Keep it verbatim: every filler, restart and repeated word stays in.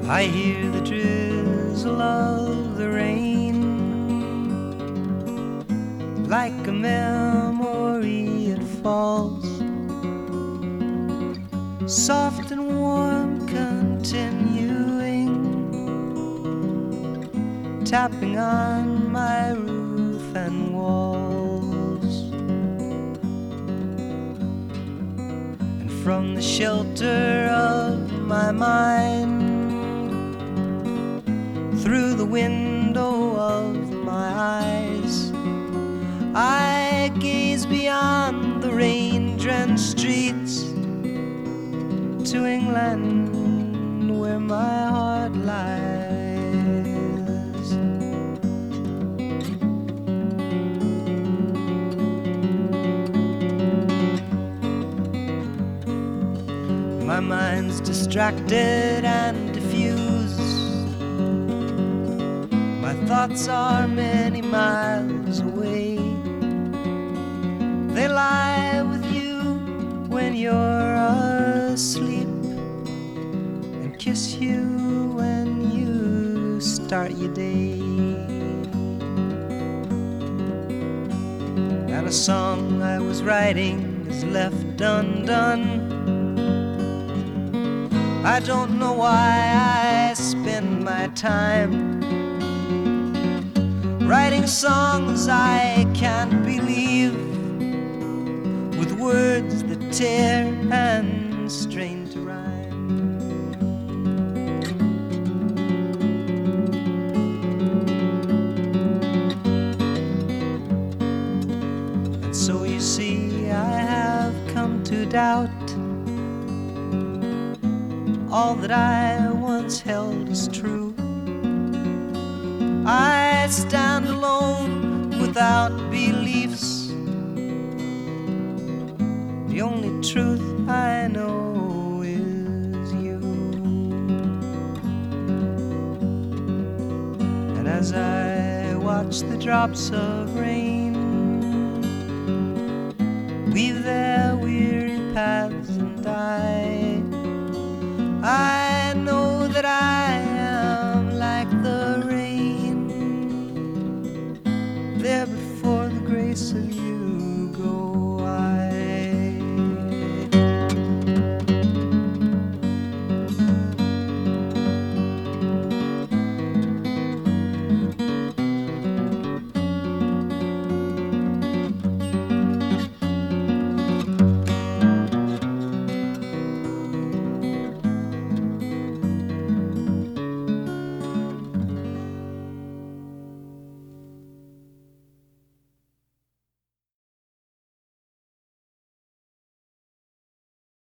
I hear the drizzle of the rain, like a memory it falls, soft and warm, continuing, tapping on my roof and walls. And from the shelter of my mind, through the window of my eyes, I gaze beyond the rain-drenched streets to England, where my heart lies. My mind's distracted and diffused. My thoughts are many miles away. They lie with you when you're asleep, and kiss you when you start your day. And a song I was writing is left undone. I don't know why I spend my time writing songs I can't believe, with words that tear and strain to rhyme. And so you see, I have come to doubt all that I once held as true. I stand alone without beliefs. The only truth I know is you. And as I watch the drops of rain weave their weary paths and die, I